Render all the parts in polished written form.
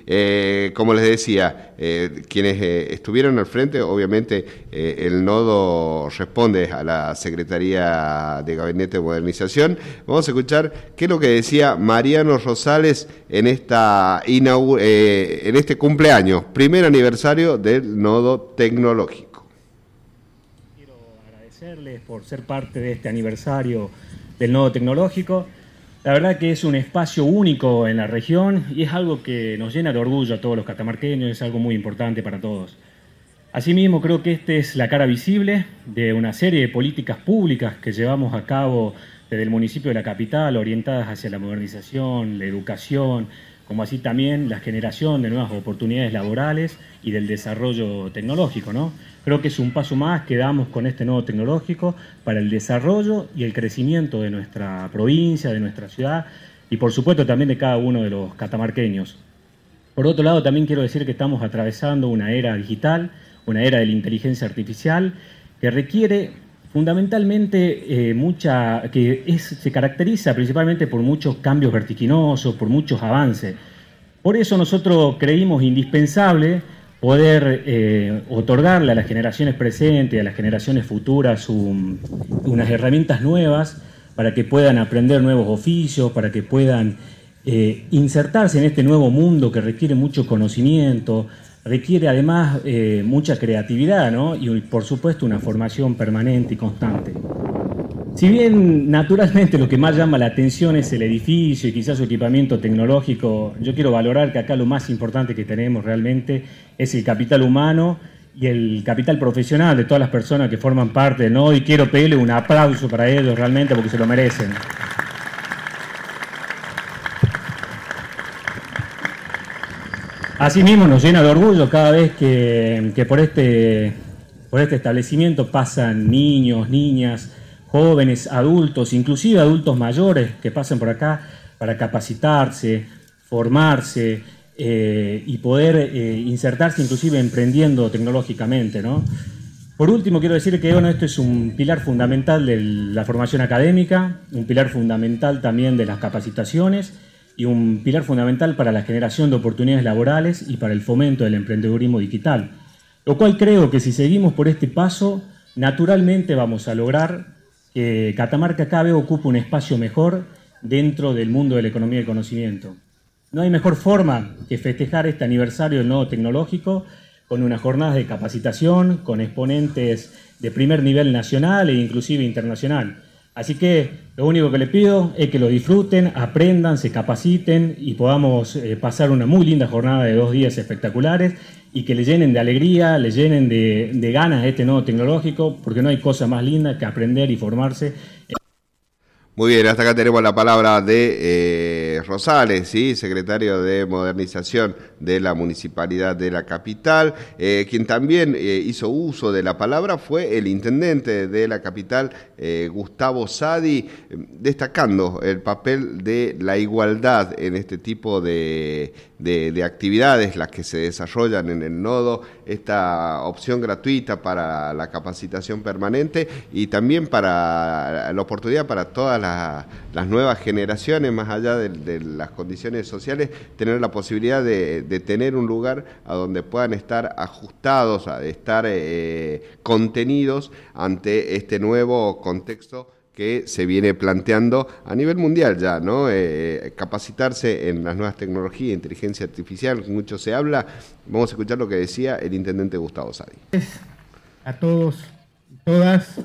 Como les decía, quienes estuvieron al frente, obviamente el nodo responde a la Secretaría de Gabinete de Modernización. Vamos a escuchar qué es lo que decía Mariano Rosales en este cumpleaños, primer aniversario del nodo tecnológico. Quiero agradecerles por ser parte de este aniversario del nodo tecnológico. La verdad que es un espacio único en la región y es algo que nos llena de orgullo a todos los catamarqueños, es algo muy importante para todos. Asimismo, creo que esta es la cara visible de una serie de políticas públicas que llevamos a cabo desde el municipio de la capital, orientadas hacia la modernización, la educación, como así también la generación de nuevas oportunidades laborales y del desarrollo tecnológico, ¿no? Creo que es un paso más que damos con este nodo tecnológico para el desarrollo y el crecimiento de nuestra provincia, de nuestra ciudad y por supuesto también de cada uno de los catamarqueños. Por otro lado, también quiero decir que estamos atravesando una era digital, una era de la inteligencia artificial que requiere fundamentalmente se caracteriza principalmente por muchos cambios vertiginosos, por muchos avances. Por eso nosotros creímos indispensable poder otorgarle a las generaciones presentes y a las generaciones futuras unas herramientas nuevas para que puedan aprender nuevos oficios, para que puedan insertarse en este nuevo mundo que requiere mucho conocimiento, requiere además mucha creatividad, ¿no? Y por supuesto una formación permanente y constante. Si bien naturalmente lo que más llama la atención es el edificio y quizás su equipamiento tecnológico, yo quiero valorar que acá lo más importante que tenemos realmente es el capital humano y el capital profesional de todas las personas que forman parte del nodo, y quiero pedirle un aplauso para ellos realmente porque se lo merecen. Asimismo nos llena de orgullo cada vez que por este establecimiento pasan niños, niñas, jóvenes, adultos, inclusive adultos mayores que pasan por acá para capacitarse, formarse y poder insertarse inclusive emprendiendo tecnológicamente, ¿no? Por último, quiero decir que esto es un pilar fundamental de la formación académica, un pilar fundamental también de las capacitaciones y un pilar fundamental para la generación de oportunidades laborales y para el fomento del emprendedurismo digital. Lo cual creo que si seguimos por este paso, naturalmente vamos a lograr que Catamarca cada vez ocupe un espacio mejor dentro del mundo de la economía del conocimiento. No hay mejor forma que festejar este aniversario del nodo tecnológico con unas jornadas de capacitación, con exponentes de primer nivel nacional e inclusive internacional. Así que lo único que les pido es que lo disfruten, aprendan, se capaciten y podamos pasar una muy linda jornada de 2 días espectaculares y que le llenen de alegría, le llenen de ganas este nodo tecnológico, porque no hay cosa más linda que aprender y formarse. Muy bien, hasta acá tenemos la palabra de Rosales, ¿sí? Secretario de Modernización de la Municipalidad de la capital. Quien también hizo uso de la palabra fue el intendente de la capital, Gustavo Sadi, destacando el papel de la igualdad en este tipo de actividades, las que se desarrollan en el nodo, esta opción gratuita para la capacitación permanente y también para la oportunidad para todas las nuevas generaciones, más allá de las condiciones sociales, tener la posibilidad de tener un lugar a donde puedan estar ajustados, a estar contenidos ante este nuevo contexto que se viene planteando a nivel mundial ya, ¿no? Capacitarse en las nuevas tecnologías, inteligencia artificial, mucho se habla. Vamos a escuchar lo que decía el intendente Gustavo Sadi. A todos y todas,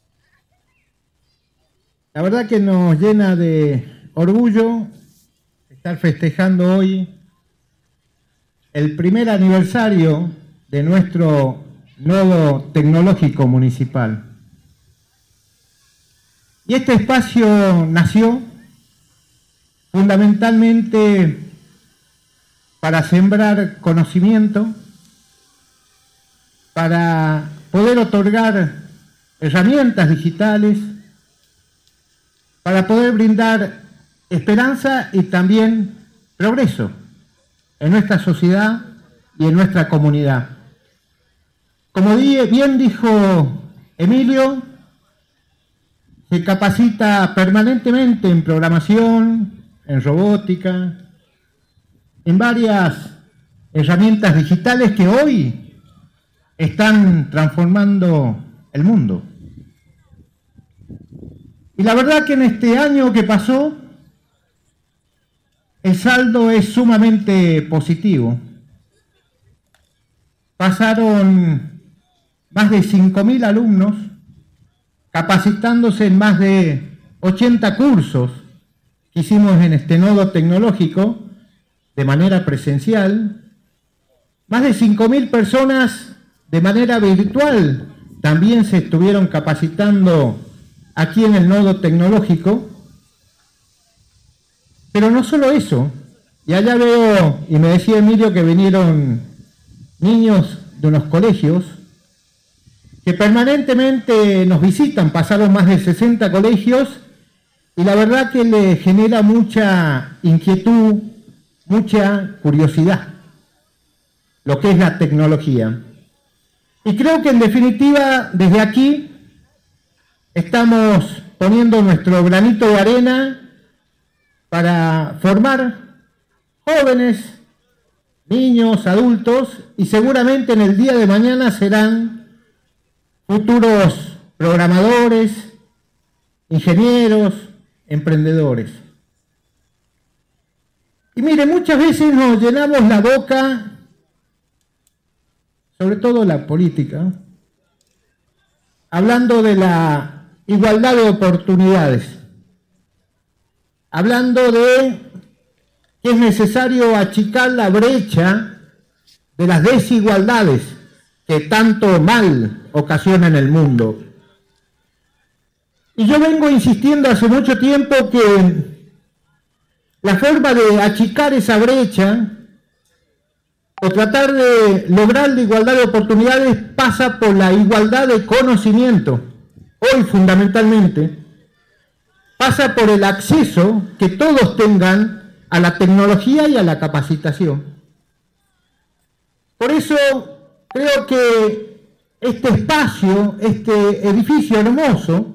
la verdad que nos llena de orgullo estar festejando hoy el primer aniversario de nuestro nodo tecnológico municipal. Y este espacio nació fundamentalmente para sembrar conocimiento, para poder otorgar herramientas digitales, para poder brindar esperanza y también progreso en nuestra sociedad y en nuestra comunidad. Como bien dijo Emilio, se capacita permanentemente en programación, en robótica, en varias herramientas digitales que hoy están transformando el mundo. Y la verdad que en este año que pasó, el saldo es sumamente positivo. Pasaron más de 5.000 alumnos capacitándose en más de 80 cursos que hicimos en este nodo tecnológico de manera presencial. Más de 5.000 personas de manera virtual también se estuvieron capacitando aquí en el nodo tecnológico. Pero no solo eso, y allá veo, y me decía Emilio que vinieron niños de unos colegios que permanentemente nos visitan, pasaron más de 60 colegios, y la verdad que le genera mucha inquietud, mucha curiosidad, lo que es la tecnología. Y creo que en definitiva, desde aquí, estamos poniendo nuestro granito de arena para formar jóvenes, niños, adultos, y seguramente en el día de mañana serán futuros programadores, ingenieros, emprendedores. Y mire, muchas veces nos llenamos la boca, sobre todo la política, hablando de la igualdad de oportunidades, hablando de que es necesario achicar la brecha de las desigualdades que tanto mal ocasionan el mundo. Y yo vengo insistiendo hace mucho tiempo que la forma de achicar esa brecha o tratar de lograr la igualdad de oportunidades pasa por la igualdad de conocimiento. Hoy fundamentalmente pasa por el acceso que todos tengan a la tecnología y a la capacitación. Por eso creo que este espacio, este edificio hermoso,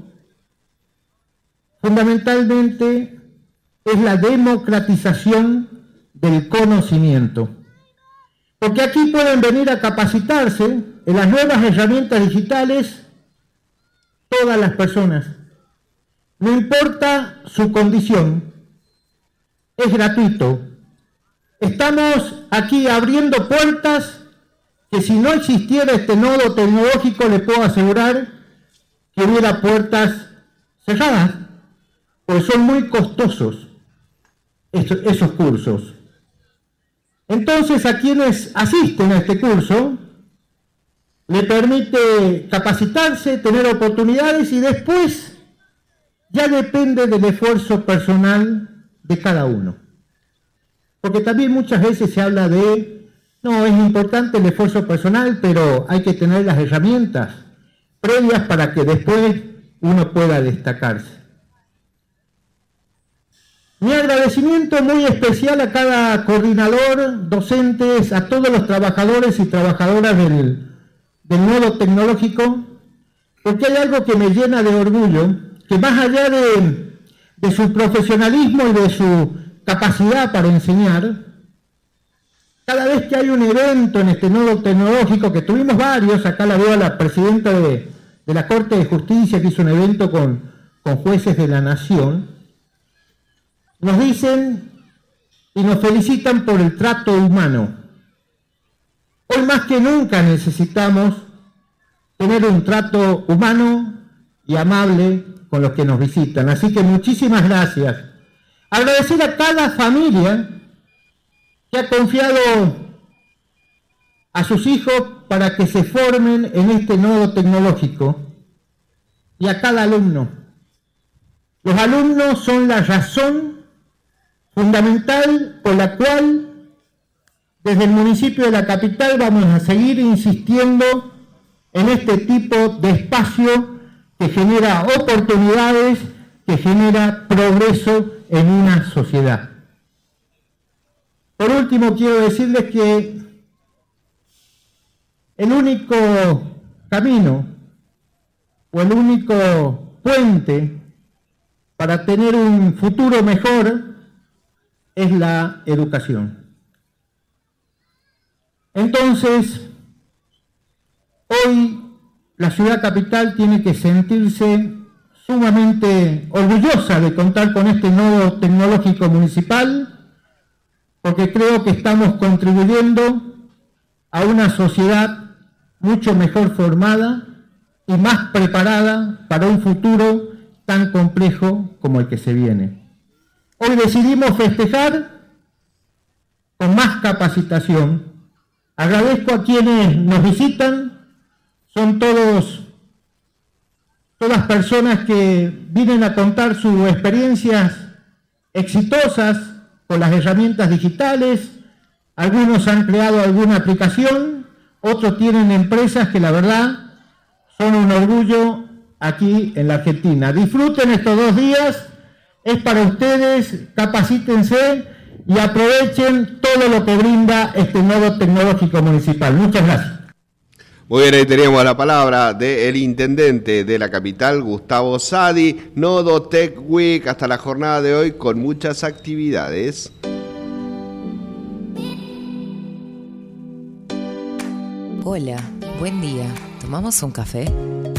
fundamentalmente es la democratización del conocimiento. Porque aquí pueden venir a capacitarse en las nuevas herramientas digitales todas las personas. No importa su condición, es gratuito. Estamos aquí abriendo puertas que si no existiera este nodo tecnológico, le puedo asegurar que hubiera puertas cerradas, pues son muy costosos esos cursos. Entonces, a quienes asisten a este curso, le permite capacitarse, tener oportunidades y después ya depende del esfuerzo personal de cada uno. Porque también muchas veces se habla de, no, es importante el esfuerzo personal, pero hay que tener las herramientas previas para que después uno pueda destacarse. Mi agradecimiento muy especial a cada coordinador, docentes, a todos los trabajadores y trabajadoras del nodo tecnológico, porque hay algo que me llena de orgullo, que más allá de su profesionalismo y de su capacidad para enseñar, cada vez que hay un evento en este nodo tecnológico, que tuvimos varios, acá la veo a la presidenta de la Corte de Justicia que hizo un evento con jueces de la Nación, nos dicen y nos felicitan por el trato humano. Hoy más que nunca necesitamos tener un trato humano y amable con los que nos visitan. Así que muchísimas gracias. Agradecer a cada familia que ha confiado a sus hijos para que se formen en este nodo tecnológico y a cada alumno. Los alumnos son la razón fundamental por la cual desde el municipio de la capital vamos a seguir insistiendo en este tipo de espacio que genera oportunidades, que genera progreso en una sociedad. Por último, quiero decirles que el único camino o el único puente para tener un futuro mejor es la educación. Entonces, hoy la ciudad capital tiene que sentirse sumamente orgullosa de contar con este nodo tecnológico municipal, porque creo que estamos contribuyendo a una sociedad mucho mejor formada y más preparada para un futuro tan complejo como el que se viene. Hoy decidimos festejar con más capacitación. Agradezco a quienes nos visitan, son todas personas que vienen a contar sus experiencias exitosas con las herramientas digitales. Algunos han creado alguna aplicación, otros tienen empresas que la verdad son un orgullo aquí en la Argentina. Disfruten estos 2 días, es para ustedes, capacítense y aprovechen todo lo que brinda este nodo tecnológico municipal. Muchas gracias. Muy bien, ahí teníamos la palabra del intendente de la capital, Gustavo Sadi. Nodo Tech Week hasta la jornada de hoy con muchas actividades. Hola, buen día. ¿Tomamos un café?